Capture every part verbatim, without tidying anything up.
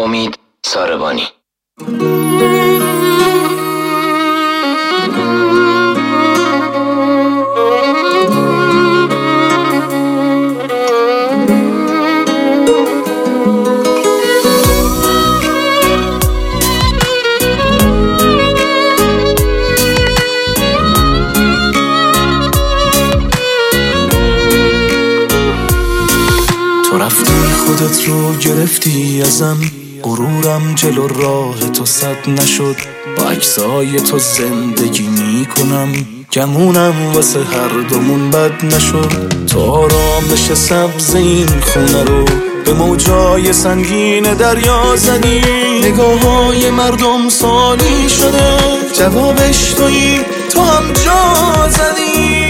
امید ساربانی. تو رفتی خودت رو گرفتی ازم، غرورم جلو راه تو صد نشد. با عکسای تو زندگی میکنم، گمونم واسه هر دومون بد نشد. تو آرامش سبز این خونه رو به موجای سنگین دریا زدی. نگاه های مردم سالی شده، جوابش تویی، تو هم جا زدی.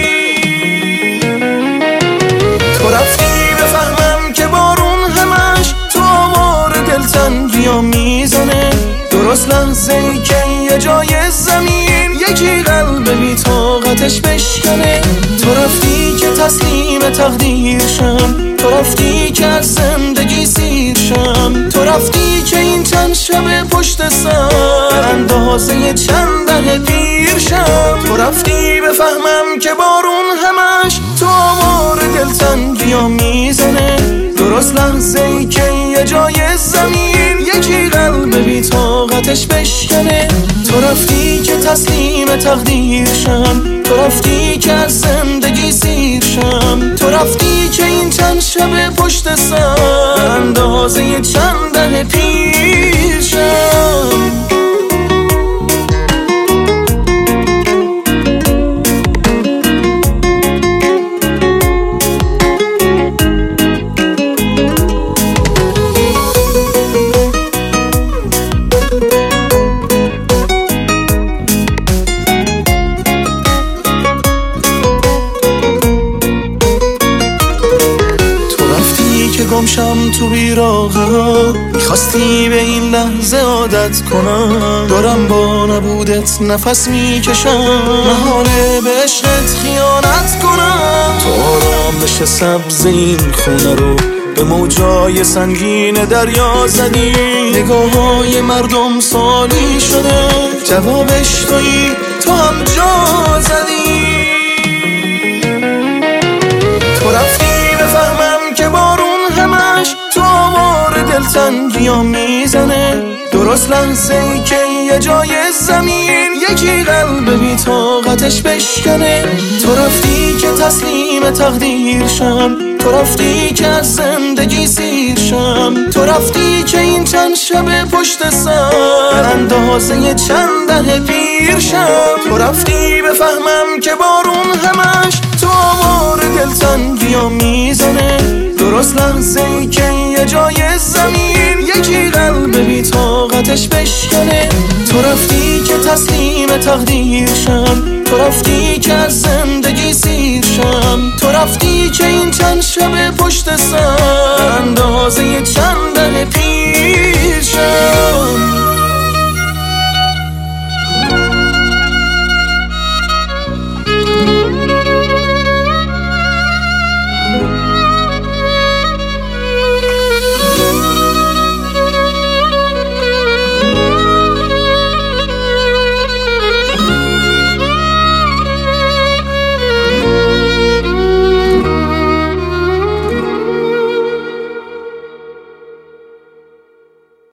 تو رفتی بفهمم که بارون همش تو آوار دلتنگی‌ها میزنه. درست لحظه ای که یه جای زمین یکی قلب بی طاقتش بشکنه. تو رفتی که تسلیم تقدیر شم، تو رفتی که از زندگی سیر شم. تو رفتی که این چند شب پشت سر اندازه چند ده پیر شم. تو رفتی بفهمم که بارون همش تو آوار دلتنگی‌ها میزنه. درست لحظه ای که یه جای زمین یکی قلب بی طاقتش بشکنه. تو رفتی که تسلیم تقدیر شم، تو رفتی که از زندگی سیر شم. تو رفتی که این چند شب پشت سر اندازه چند ده پیر شم. گمشم تو بیراغه ها، میخواستی به این لحظه عادت کنم. دارم با نبودت نفس میکشم، محاله به عشقت خیانت کنم. تو آرامش سبز این خونه رو به موجای سنگین دریا زدی. نگاه های مردم سالی شده، جوابش تویی، تو هم جا زدی. تو رفتی بفهمم که بارون همش تو آوار دلتنگی‌ها میزنه. درست لحظه ای که یه جای زمین یکی قلب بی طاقتش بشکنه. تو رفتی که تسلیم تقدیر شم، تو رفتی که از زندگی سیر شم. تو رفتی که این چند شب پشت سر اندازه چند ده پیر شم. تو رفتی بفهمم که بارون همش تو آوار دلتنگی‌ها میزنه. درست لحظه ای که یه جای زمین یکی قلب بی طاقتش بشکنه. تو رفتی که تسلیم تقدیر شم، تو رفتی که از زندگی سیر شم. تو رفتی که این چند شب پشت سر اندازه چند